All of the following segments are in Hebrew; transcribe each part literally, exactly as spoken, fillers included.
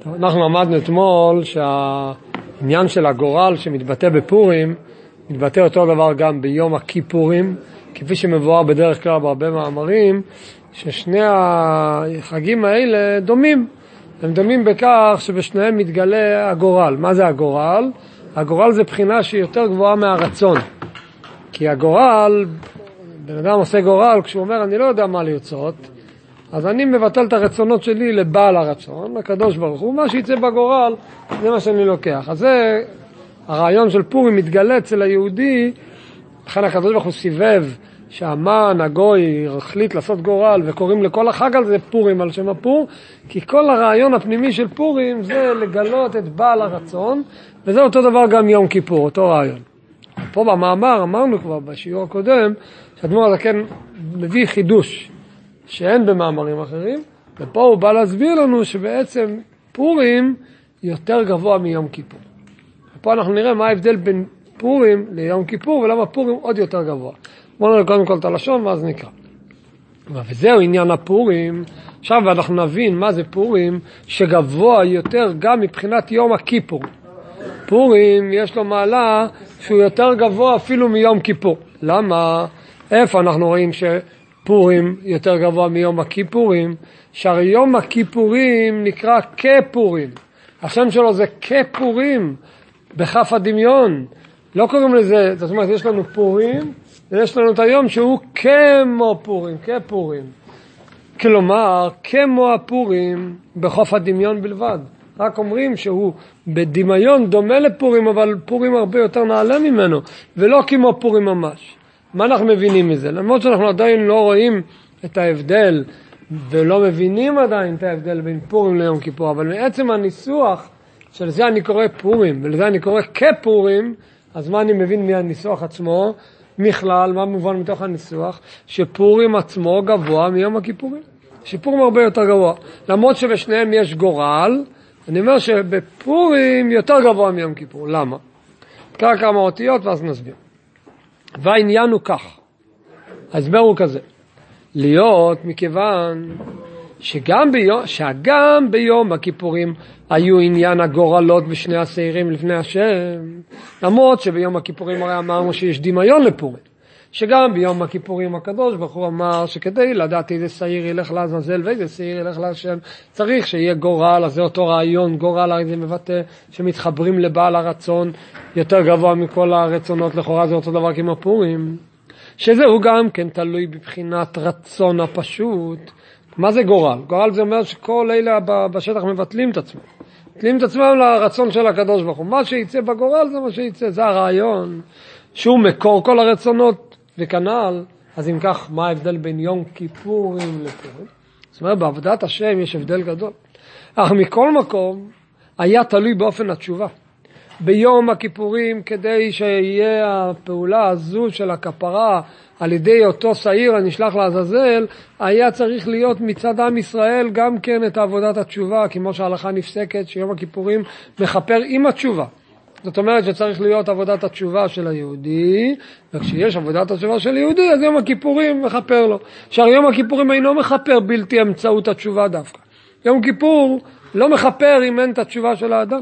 טוב, אנחנו למדנו אתמול שהעניין של הגורל שמתבטא בפורים, מתבטא אותו דבר גם ביום הכיפורים, כפי שמבואר בדרך כלל בהרבה מאמרים, ששני החגים האלה דומים. הם דומים בכך שבשניהם מתגלה הגורל. מה זה הגורל? הגורל זה בחינה שהיא יותר גבוהה מהרצון. כי הגורל, בן אדם עושה גורל, כשהוא אומר אני לא יודע מה לרצות, אז אני מבטל את הרצונות שלי לבעל הרצון, לקדוש ברוך הוא, מה שיצא בגורל, זה מה שאני לוקח. אז זה הרעיון של פורים מתגלה אצל היהודי, לכן הקדוש ברוך הוא סיבב שהמן, הגוי, החליט לעשות גורל, וקוראים לכל החג על זה פורים, על שם הפור, כי כל הרעיון הפנימי של פורים זה לגלות את בעל הרצון, וזה אותו דבר גם יום כיפור, אותו רעיון. פה במאמר אמרנו כבר בשיעור הקודם, שהאדמו"ר הזקן מביא חידוש, שאין במאמרים אחרים, ופה הוא בא להסביר לנו שבעצם פורים יותר גבוה מיום כיפור. ופה אנחנו נראה מה ההבדל בין פורים ליום כיפור, ולמה פורים עוד יותר גבוה. בואו נראה קודם כל את הלשון, ואז נקרא. וזהו עניין הפורים. עכשיו אנחנו נבין מה זה פורים, שגבוה יותר גם מבחינת יום הכיפור. פורים יש לו מעלה שהוא יותר גבוה אפילו מיום כיפור. למה? איפה אנחנו רואים ש... פורים יותר גבוה מיום הכיפורים, שהרי יום הכיפורים נקרא כפורים. השם שלו זה כפורים, בכף הדמיון. לא קוראים לזה, זאת אומרת, יש לנו פורים, ויש לנו את היום שהוא כמו פורים, כפורים. כלומר, כמו הפורים, בכף הדמיון בלבד. רק אומרים שהוא בדמיון דומה לפורים, אבל פורים הרבה יותר נעלה ממנו, ולא כמו פורים ממש. מה אנחנו מבינים מזה? למרות שאנחנו עדיין לא רואים את ההבדל, ולא מבינים עדיין את ההבדל בין פורים ליום כיפור, אבל מעצם הניסוח, שלזה אני קורא פורים, ולזה אני קורא כפורים, אז מה אני מבין מהניסוח עצמו? מכלל, מה מובן מתוך הניסוח? שפורים עצמו גבוה מיום הכיפורים. שפורים הרבה יותר גבוה. למרות שבשניהם יש גורל, אני אומר שבפורים יותר גבוה מיום כיפור. למה? נקרא כמה אותיות ואז נסביר. והעניין הוא כך, ההסבר הוא כזה, להיות מכיוון שגם ביום, שגם ביום הכיפורים היו עניין הגורלות בשני השעירים לפני השם, למרות שביום הכיפורים הרי אמרנו שיש דמיון לפורים, שגם ביום הכיפורים הקדוש ברוך הוא אמר שכדי לדעת איזה שעיר ילך לעזאזל ואיזה שעיר ילך להשם, צריך שיהיה גורל. אז זה אותו רעיון, גורל הרי זה מבטא שמתחברים לבעל הרצון יותר גבוה מכל הרצונות, לכאורה זה אותו דבר כמו פורים, שזהו גם כן תלוי בבחינת רצון הפשוט. מה זה גורל? גורל זה אומר שכל אלה בשטח מבטלים את עצמם, מבטלים את עצמם לרצון של הקדוש ברוך הוא. מה שיצא בגורל זה מה שיצא, זה הרעיון שהוא מקור כל הרצונות וכנ"ל. אז אם כך, מה ההבדל בין יום כיפורים לפורים? זאת אומרת, בעבודת השם יש הבדל גדול. אך מכל מקום, היה תלוי באופן התשובה. ביום הכיפורים, כדי שיהיה הפעולה הזו של הכפרה על ידי אותו שעיר הנשלח לעזאזל, היה צריך להיות מצד עם ישראל גם כן את עבודת התשובה, כמו שההלכה נפסקת שיום הכיפורים מכפר עם התשובה. זאת אומרת שצריך להיות עבודת התשובה של היהודי, וכשיש עבודת התשובה של יהודי, אז יום הכיפורים מכפר לו. שהרי יום הכיפורים אינו מכפר בלתי אמצעות התשובה דווקא. יום כיפור לא מכפר אם אין את התשובה של האדם.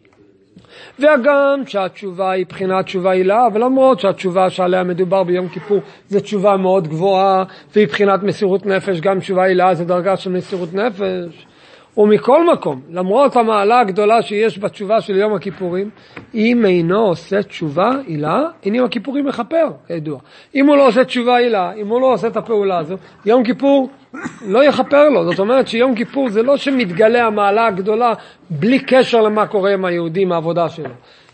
וגם שהתשובה היא בחינת תשובה הילה, ולמרות שהתשובה שעליה מדובר ביום כיפור זה תשובה מאוד גבוהה, והיא בחינת מסירות נפש, גם תשובה הילה זה דרגה של מסירות נפש. ומכל מקום, למרות המעלה הגדולה שיש בתשובה של יום הכיפורים, אם אינו עושה תשובה הילה, אין יום הכיפורים מכפר, כידוע. אם הוא לא עושה תשובה הילה, אם הוא לא עושה את הפעולה הזו, יום כיפור לא יכפר לו. זאת אומרת שיום כיפור זה לא שמתגלה המעלה הגדולה בלי קשר למה קורה עם היהודים, העבודה שלו.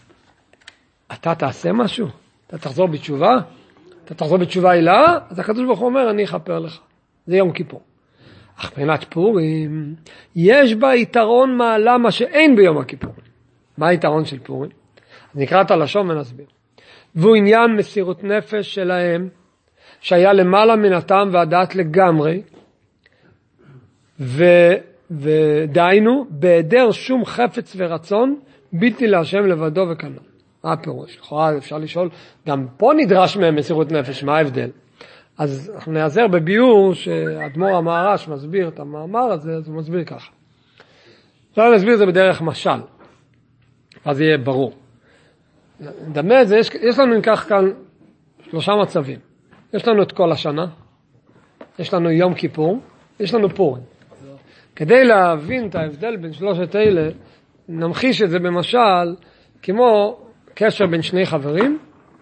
אתה תעשה משהו? אתה תחזור בתשובה? אתה תחזור בתשובה הילה? אז הקדוש ברוך הוא אומר, אני אכפר לך. זה יום כיפור. אך מבחינת פורים, יש בה יתרון מעלה מה שאין ביום הכיפורים. מה היתרון של פורים? אז נקרא את הלשון ונסביר. והוא עניין מסירות נפש שלהם, שהיה למעלה מן הטעם והדעת לגמרי, ו... ודיינו, בהיעדר שום חפץ ורצון, בלתי להשם לבדו וכנ"ל. מה הפירוש? לכאורה אפשר לשאול, גם פה נדרש מהם מסירות נפש, מה ההבדל? אז אנחנו נעזר בביאור שאדמו"ר המהר"ש מסביר את המאמר הזה, אז הוא מסביר ככה. עכשיו נסביר את זה בדרך משל, אז זה יהיה ברור. דמה זה, יש, יש לנו ניקח כאן שלושה מצבים. יש לנו את כל השנה, יש לנו יום כיפור, יש לנו פורים. כדי להבין את ההבדל בין שלושת אלה, נמחיש את זה במשל, כמו קשר בין שני חברים,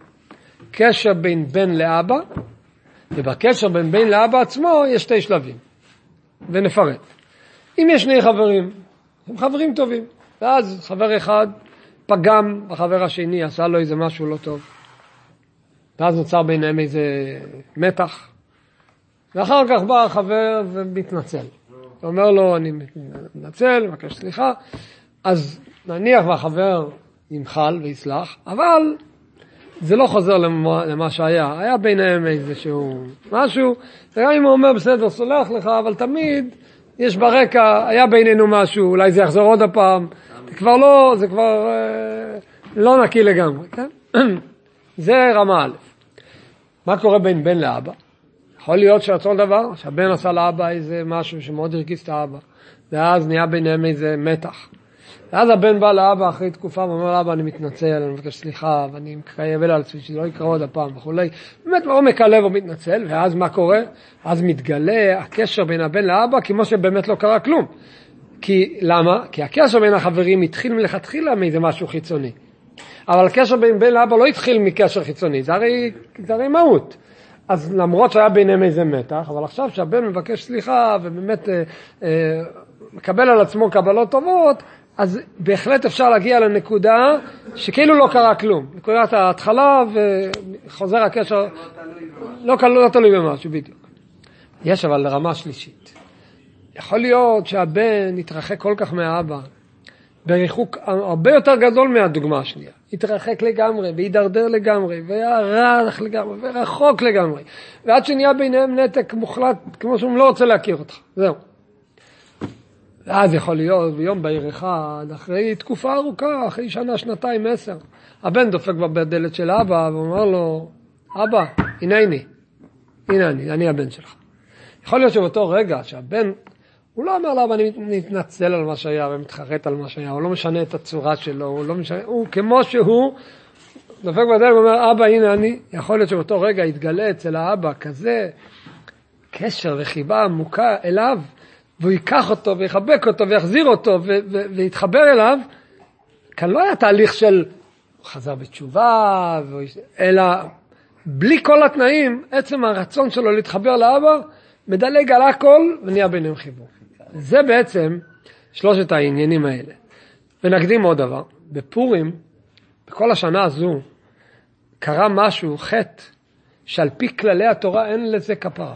קשר בין בן לאבא, ובקשר בין בן לאבא עצמו יש שתי שלבים. ונפרט. אם יש שני חברים, הם חברים טובים, ואז חבר אחד פגם בחבר השני, עשה לו איזה משהו לא טוב. ואז נוצר ביניהם איזה מתח. ואחר כך בא החבר ומתנצל. הוא אומר לו, אני מתנצל, מבקש סליחה. אז נניח והחבר ימחל ויסלח, אבל זה לא חוזר למה, למה שהיה. היה ביניהם איזשהו משהו, וגם אם הוא אומר בסדר, סולח לך, אבל תמיד יש ברקע, היה בינינו משהו, אולי זה יחזור עוד הפעם. זה כבר לא, זה כבר אה, לא נקי לגמרי, כן? זה רמה א'. מה קורה בין בן לאבא? יכול להיות שאותו דבר, שהבן עשה לאבא איזה משהו שמאוד הרגיז את האבא, ואז נהיה ביניהם איזה מתח. ואז הבן בא לאבא אחרי תקופה, ואומר לאבא, אני מתנצל, אני מבקש סליחה, ואני מקייב על עצמי, שזה לא יקרה עוד הפעם וכולי. באמת מעומק הלב הוא מתנצל, ואז מה קורה? אז מתגלה הקשר בין הבן לאבא, כמו שבאמת לא קרה כלום. כי, למה? כי הקשר בין החברים התחיל מלכתחילה מאיזה משהו חיצוני. אבל הקשר בין בן לאבא לא התחיל מקשר חיצוני, זה הרי, זה הרי מהות. אז למרות שהיה ביניהם איזה מתח, אבל עכשיו שהבן מבקש סליחה, ובאמת אה, אה, מקבל על עצמו קבלות טובות, אז בהחלט אפשר להגיע לנקודה שכאילו לא קרה כלום. נקודת ההתחלה וחוזר הקשר, לא, לא תלוי במשהו בדיוק. יש אבל לרמה שלישית. יכול להיות שהבן יתרחק כל כך מהאבא, בריחוק הרבה יותר גדול מהדוגמה השנייה. יתרחק לגמרי, וידרדר לגמרי, וירח לגמרי, ורחוק לגמרי. ועד שנהיה ביניהם נתק מוחלט, כמו שהוא לא רוצה להכיר אותך. זהו. ואז יכול להיות ביום בהיר אחד, אחרי תקופה ארוכה, אחרי שנה, שנתיים, עשר, הבן דופק בדלת של אבא, ואומר לו, אבא, הנה אני, הנה אני, אני הבן שלך. יכול להיות שבאותו רגע שהבן, הוא לא אומר לאבא, אני מתנצל על מה שהיה, ומתחרט על מה שהיה, הוא לא משנה את הצורה שלו, הוא לא משנה, הוא כמו שהוא, דופק בדלת ואומר, אבא, הנה אני. יכול להיות שבאותו רגע יתגלה אצל האבא כזה, קשר וחיבה עמוקה אליו, והוא ייקח אותו ויחבק אותו ויחזיר אותו ו- ו- ויתחבר אליו. כאן לא היה תהליך של חזר בתשובה, אלא בלי כל התנאים, עצם הרצון שלו להתחבר לאבא, מדלג על הכל ונהיה ביניהם חיבור. זה בעצם שלושת העניינים האלה. ונקדים עוד דבר. בפורים, בכל השנה הזו, קרה משהו, חטא, שעל פי כללי התורה אין לזה כפרה.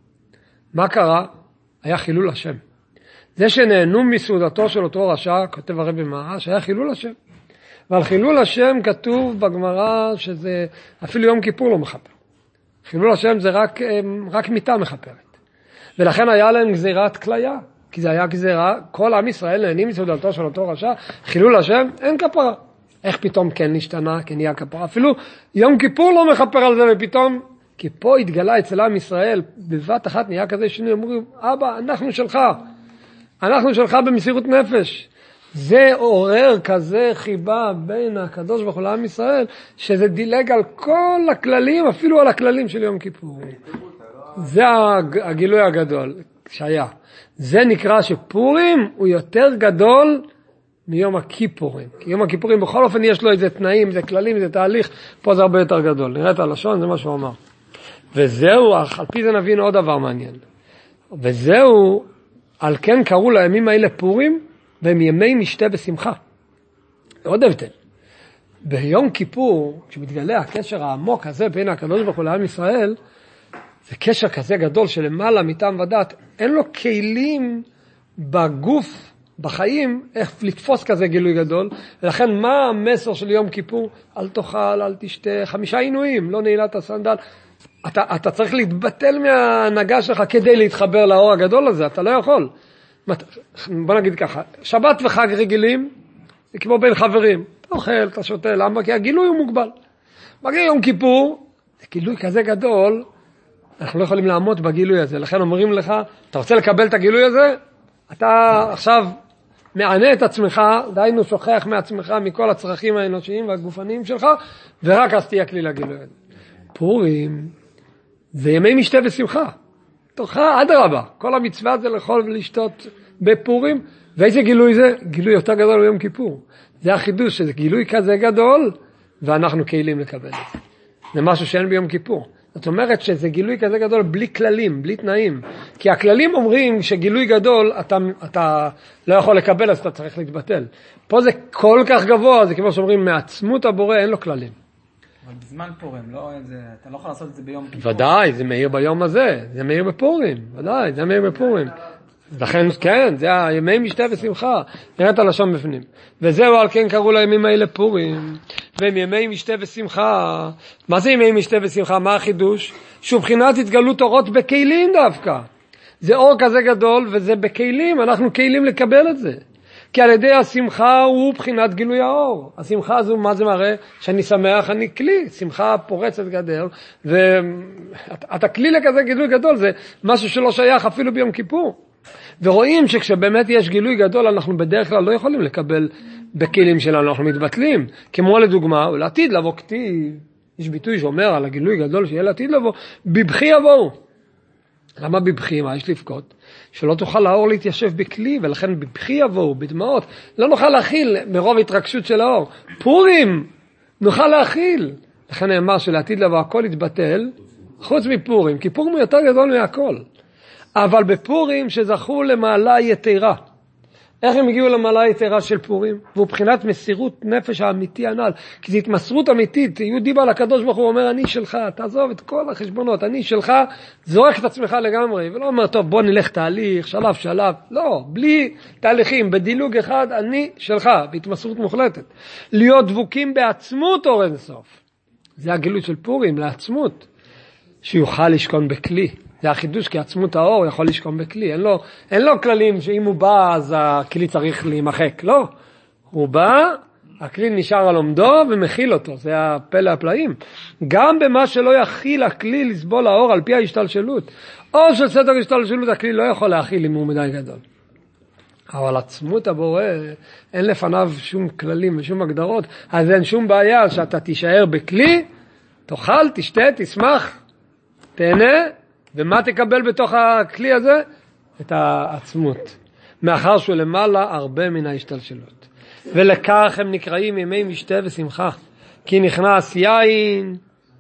מה קרה? היה חילול השם. זה שנהנו מסעודתו של אותו רשע, כותב הרבי מהר"ש, היה חילול השם. ועל חילול השם כתוב בגמרא שזה אפילו יום כיפור לא מחפר. חילול השם זה רק, רק מיטה מחפרת. ולכן היה להם גזירת כליה. כי זה היה גזירה, כל עם ישראל נהנים מסעודתו של אותו רשע, חילול השם, אין כפרה. איך פתאום כן נשתנה, כן נהיה כפרה? אפילו יום כיפור לא מחפר על זה, ופתאום, כי פה התגלה אצל עם ישראל, בבת אחת נהיה כזה שינוי, אמרו, אבא, אנחנו שלך, אנחנו שלך במסירות נפש. זה עורר כזה חיבה בין הקדוש ברוך הוא לעם ישראל, שזה דילג על כל הכללים, אפילו על הכללים של יום כיפור. זה הגילוי הגדול שהיה. זה נקרא שפורים הוא יותר גדול מיום הכיפורים. כי יום הכיפורים בכל אופן יש לו איזה תנאים, איזה כללים, איזה תהליך, פה זה הרבה יותר גדול. נראה את הלשון, זה מה שהוא אמר. וזהו, על פי זה נבין עוד דבר מעניין. וזהו, על כן קראו לימים האלה פורים, והם ימי משתה בשמחה. עוד הבדל. ביום כיפור, כשמתגלה הקשר העמוק הזה בין הקדוש ברוך הוא לעם ישראל, זה קשר כזה גדול שלמעלה מטעם ודת, אין לו כלים בגוף, בחיים, איך לתפוס כזה גילוי גדול. ולכן מה המסר של יום כיפור? אל תאכל, אל תשתה, חמישה עינויים, לא נעילת הסנדל. אתה, אתה צריך להתבטל מההנהגה שלך כדי להתחבר לאור הגדול הזה, אתה לא יכול. בוא נגיד ככה, שבת וחג רגילים, זה כמו בין חברים. אתה אוכל, אתה שותה, למה? כי הגילוי הוא מוגבל. מגיע יום כיפור, זה גילוי כזה גדול, אנחנו לא יכולים לעמוד בגילוי הזה. לכן אומרים לך, אתה רוצה לקבל את הגילוי הזה? אתה עכשיו מענה את עצמך, דיינו שוכח מעצמך מכל הצרכים האנושיים והגופניים שלך, ורק אז תהיה כלי לגילוי. פורים זה ימי משתה ושמחה. תוכה עד רבה. כל המצווה זה לאכול ולשתות בפורים, ואיזה גילוי זה? גילוי יותר גדול ביום כיפור. זה החידוש, שזה גילוי כזה גדול, ואנחנו קהילים לקבל את זה. זה משהו שאין ביום כיפור. זאת אומרת שזה גילוי כזה גדול בלי כללים, בלי תנאים. כי הכללים אומרים שגילוי גדול אתה, אתה לא יכול לקבל, אז אתה צריך להתבטל. פה זה כל כך גבוה, זה כמו שאומרים, מעצמות הבורא אין לו כללים. אבל בזמן פורים, לא, זה, אתה לא יכול לעשות את זה ביום כיפור. ודאי, זה מאיר ביום הזה, זה מאיר בפורים, ודאי, זה מאיר בפורים. לכן, כן, זה הימי משתה ושמחה, נראה את הלשון בפנים. וזהו, על כן קראו לימים האלה פורים, והם ימי משתה ושמחה. מה זה ימי משתה ושמחה? מה החידוש? שהוא בחינת התגלות אורות בכלים דווקא. זה אור כזה גדול, וזה בכלים, אנחנו כלים לקבל את זה. כי על ידי השמחה הוא בחינת גילוי האור. השמחה הזו, מה זה מראה? שאני שמח, אני כלי. שמחה פורצת גדר, ואתה כלי לכזה גילוי גדול, זה משהו שלא שייך אפילו ביום כיפור. ורואים שכשבאמת יש גילוי גדול, אנחנו בדרך כלל לא יכולים לקבל בכלים שלנו, אנחנו מתבטלים. כמו לדוגמה, לעתיד לבוא כתיב, יש ביטוי שאומר על הגילוי גדול שיהיה לעתיד לבוא, בבכי יבואו. למה בבכי? מה יש לבכות? שלא תוכל האור להתיישב בכלי, ולכן בבכי יבואו, בדמעות. לא נוכל להכיל מרוב התרגשות של האור. פורים, נוכל להכיל. לכן נאמר שלעתיד לבוא הכל יתבטל, חוץ מפורים, כי פורים הוא יותר גדול מהכל. אבל בפורים שזכו למעלה יתרה. איך הם הגיעו למעלה יתרה של פורים? והוא בחינת מסירות נפש האמיתי הנ"ל. כי זו התמסרות אמיתית. יהודי בא לקדוש ברוך הוא אומר, אני שלך, תעזוב את כל החשבונות, אני שלך, זורק את עצמך לגמרי. ולא אומר, טוב, בוא נלך תהליך, שלב, שלב. לא, בלי תהליכים, בדילוג אחד, אני שלך, בהתמסרות מוחלטת. להיות דבוקים בעצמות אור אין סוף. זה הגילוי של פורים, לעצמות. שיוכל לשכון בכלי. זה החידוש, כי עצמות האור יכול לשכון בכלי. אין לו, אין לו כללים שאם הוא בא, אז הכלי צריך להימחק. לא. הוא בא, הכלי נשאר על עומדו ומכיל אותו. זה הפלא הפלאים. גם במה שלא יכיל הכלי לסבול האור על פי ההשתלשלות. או של סדר השתלשלות, הכלי לא יכול להכיל אם הוא מדי גדול. אבל עצמות הבורא, אין לפניו שום כללים ושום הגדרות. אז אין שום בעיה שאתה תישאר בכלי, תאכל, תשתה, תשמח, תהנה, ומה תקבל בתוך הכלי הזה? את העצמות. מאחר שהוא למעלה הרבה מן ההשתלשלות. ולכך הם נקראים ימי משתה ושמחה. כי נכנס יין,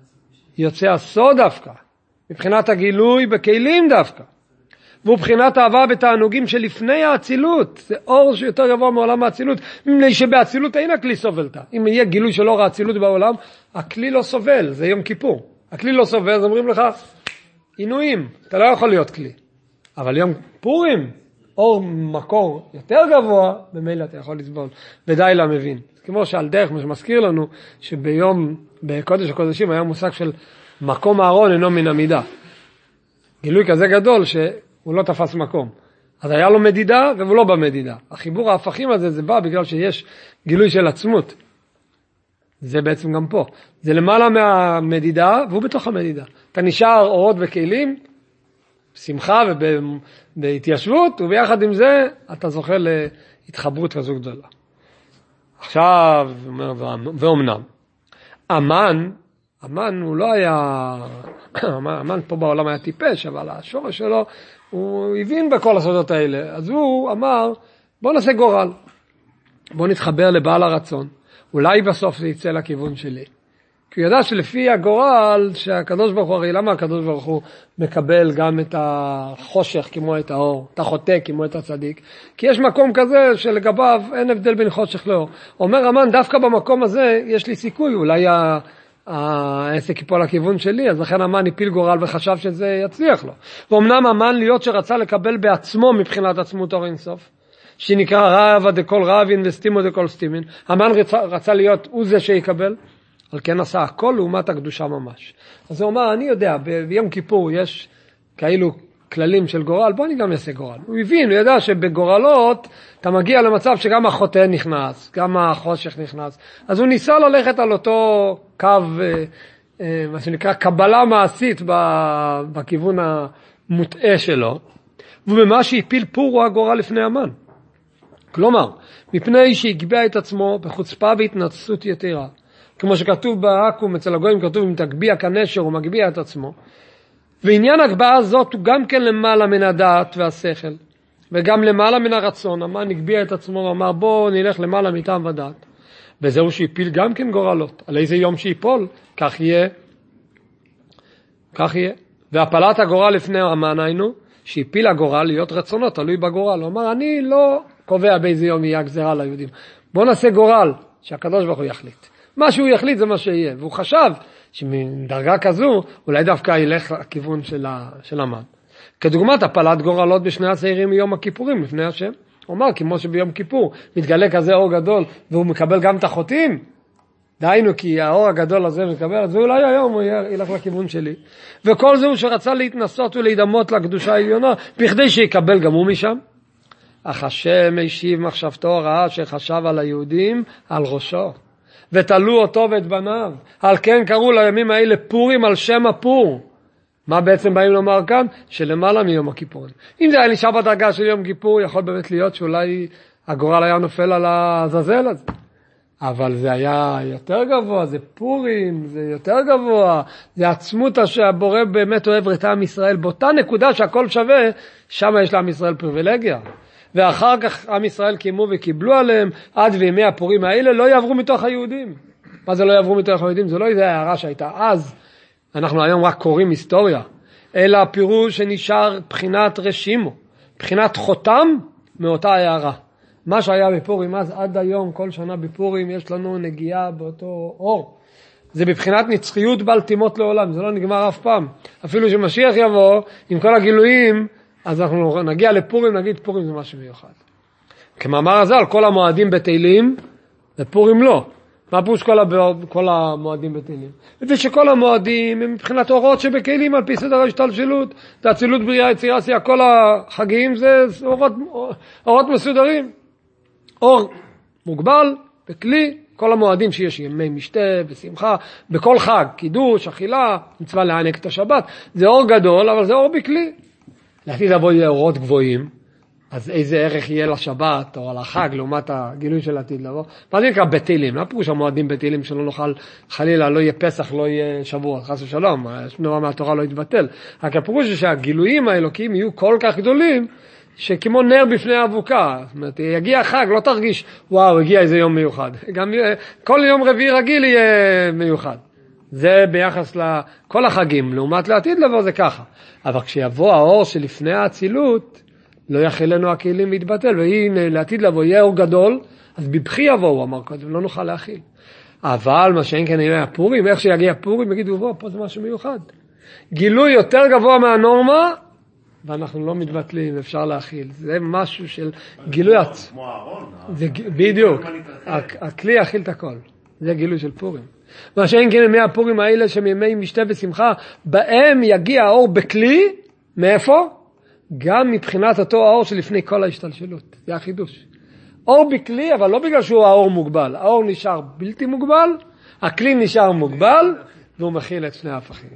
יוצא הסוד דווקא. מבחינת הגילוי בכלים דווקא. והוא בחינת אהבה בתענוגים שלפני האצילות. זה אור שיותר גבוה מעולם האצילות. מפני שבאצילות אין הכלי סובלתה. אם יהיה גילוי של אור האצילות בעולם, הכלי לא סובל. זה יום כיפור. הכלי לא סובל, אז אומרים לך, עינויים, אתה לא יכול להיות כלי. אבל יום פורים, אור מקור יותר גבוה, במילא אתה יכול לסבול. ודי לה מבין. כמו שעל דרך, מה שמזכיר לנו, שביום, בקודש הקודשים, היה מושג של מקום הארון אינו מן המידה. גילוי כזה גדול שהוא לא תפס מקום. אז היה לו מדידה והוא לא במדידה. החיבור ההפכים הזה זה בא בגלל שיש גילוי של עצמות. זה בעצם גם פה. זה למעלה מהמדידה והוא בתוך המדידה. אתה נשאר אורות וכלים, בשמחה ובהתיישבות, וביחד עם זה אתה זוכה להתחברות כזו גדולה. עכשיו, ואומנם, אמן, אמן הוא לא היה, אמן פה בעולם היה טיפש, אבל השורש שלו, הוא הבין בכל הסודות האלה. אז הוא אמר, בוא נעשה גורל, בוא נתחבר לבעל הרצון. אולי בסוף זה יצא לכיוון שלי. כי הוא ידע שלפי הגורל, שהקדוש ברוך הוא, הרי למה הקדוש ברוך הוא מקבל גם את החושך כמו את האור, את החוטא כמו את הצדיק? כי יש מקום כזה שלגביו אין הבדל בין חושך לאור. אומר אמן, דווקא במקום הזה יש לי סיכוי, אולי העסק ייפול לכיוון שלי, אז לכן אמן הפיל גורל וחשב שזה יצליח לו. ואומנם אמן להיות שרצה לקבל בעצמו מבחינת עצמות אור אינסוף, שנקרא רב דכל רבין וסתימו דכל סתימין. אמן רצה, רצה להיות הוא זה שיקבל, על כן עשה הכל לעומת הקדושה ממש. אז הוא אומר, אני יודע, ביום כיפור יש כאילו כללים של גורל, בוא אני גם אעשה גורל. הוא הבין, הוא ידע שבגורלות אתה מגיע למצב שגם החוטא נכנס, גם החושך נכנס. אז הוא ניסה ללכת על אותו קו, מה שנקרא קבלה מעשית בכיוון המוטעה שלו. ובמה שהפיל פור הוא הגורל לפני אמן. כלומר, מפני שהגביע את עצמו בחוצפה והתנצלות יתרה. כמו שכתוב בעכו"ם, אצל הגויים כתוב, אם תגביע כנשר הוא מגביע את עצמו. ועניין הגבעה הזאת הוא גם כן למעלה מן הדעת והשכל, וגם למעלה מן הרצון. המן הגביע את עצמו ואמר בוא נלך למעלה מטעם ודעת. וזהו שהפיל גם כן גורלות. על איזה יום שיפול, כך יהיה. כך יהיה. והפלת הגורל לפני המן היינו, שהפיל הגורל להיות רצונות, תלוי בגורל. הוא אמר, אני לא קובע באיזה יום יהיה גזירה ליהודים. בוא נעשה גורל, שהקדוש ברוך הוא יחליט. מה שהוא יחליט זה מה שיהיה. והוא חשב שמדרגה כזו, אולי דווקא ילך לכיוון של, ה, של המן. כדוגמת הפלת גורלות בשני הצעירים מיום הכיפורים לפני השם. הוא אמר, כמו שביום כיפור מתגלה כזה אור גדול, והוא מקבל גם את החוטאים, דהיינו כי האור הגדול הזה מקבל, אז אולי היום הוא ילך לכיוון שלי. וכל זה הוא שרצה להתנסות ולהידמות לקדושה העליונה, בכדי שיקבל גם הוא משם. אך השם השיב מחשבתו רעה שחשב על היהודים על ראשו, ותלו אותו ואת בניו. על כן קראו לימים האלה פורים על שם הפור. מה בעצם באים לומר כאן? שלמעלה מיום הכיפורים. אם זה היה נשאר בדרגה של יום כיפור, יכול באמת להיות שאולי הגורל היה נופל על הזזל הזה. אבל זה היה יותר גבוה, זה פורים, זה יותר גבוה, זה עצמות שהבורא באמת אוהב את עם ישראל. באותה נקודה שהכל שווה, שם יש לעם ישראל פריבילגיה. ואחר כך עם ישראל קיימו וקיבלו עליהם, עד וימי הפורים האלה לא יעברו מתוך היהודים. מה זה לא יעברו מתוך היהודים? זה לא איזה הערה שהייתה אז. אנחנו היום רק קוראים היסטוריה, אלא הפירוש שנשאר בחינת רשימו, בחינת חותם מאותה הערה. מה שהיה בפורים אז עד היום, כל שנה בפורים יש לנו נגיעה באותו אור. זה בבחינת נצחיות בעל תימות לעולם, זה לא נגמר אף פעם. אפילו שמשיח יבוא עם כל הגילויים, אז אנחנו נגיע לפורים, נגיד פורים זה משהו מיוחד. כמאמר הזל, כל המועדים בתהילים, ופורים לא. מה פירוש כל, כל המועדים בתהילים? ושכל המועדים הם מבחינת אורות שבכלים על פי סדר ההשתלשלות, זה אצילות בריאה, יצירה, עשייה, כל החגים זה אורות, אורות מסודרים. אור מוגבל בכלי, כל המועדים שיש ימי משתה ושמחה, בכל חג, קידוש, אכילה, מצווה להענק את השבת, זה אור גדול, אבל זה אור בכלי. לעתיד לבוא יהיה אורות גבוהים, אז איזה ערך יהיה לשבת או על החג לעומת הגילוי של עתיד לבוא? מה זה נקרא בתהילים? לא פירוש המועדים בתהילים שלא נוכל חלילה, לא יהיה פסח, לא יהיה שבוע, חס ושלום, שום דבר מהתורה לא יתבטל. רק הפירוש הוא שהגילויים האלוקיים יהיו כל כך גדולים, שכמו נר בפני אבוקה. זאת אומרת, יגיע חג, לא תרגיש, וואו, הגיע איזה יום מיוחד. גם כל יום רביעי רגיל יהיה מיוחד. זה ביחס לכל החגים, לעומת לעתיד לבוא זה ככה. אבל כשיבוא האור שלפני האצילות, לא יחילנו הכלים להתבטל, והנה לעתיד לבוא יהיה אור גדול, אז בבחי יבוא, הוא אמר קודם, לא נוכל להכיל. אבל מה שאין כן יהיה הפורים, איך שיגיע פורים, יגידו, בוא, פה זה משהו מיוחד. גילוי יותר גבוה מהנורמה, ואנחנו לא מתבטלים, אפשר להכיל. זה משהו של גילוי עצ... כמו הארון. בדיוק. הכלי יכיל את הכל. זה גילוי של פורים. מה שאין כן ימי הפורים האלה שהם ימי משתה ושמחה, בהם יגיע האור בכלי, מאיפה? גם מבחינת אותו האור שלפני כל ההשתלשלות. זה החידוש. אור בכלי, אבל לא בגלל שהוא האור מוגבל. האור נשאר בלתי מוגבל, הכלי נשאר מוגבל, והוא מכיל את שני ההפכים.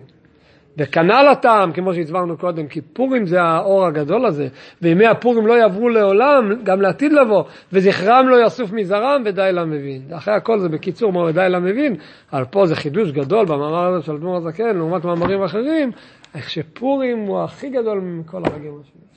וכנ"ל הטעם, כמו שהצברנו קודם, כי פורים זה האור הגדול הזה, וימי הפורים לא יעברו לעולם, גם לעתיד לבוא, וזכרם לא יסוף מזרם, ודי למבין. אחרי הכל זה בקיצור מאוד די למבין, אבל פה זה חידוש גדול במאמר הזה של אדמו"ר הזקן, לעומת מאמרים אחרים, איך שפורים הוא הכי גדול מכל החגים השונים.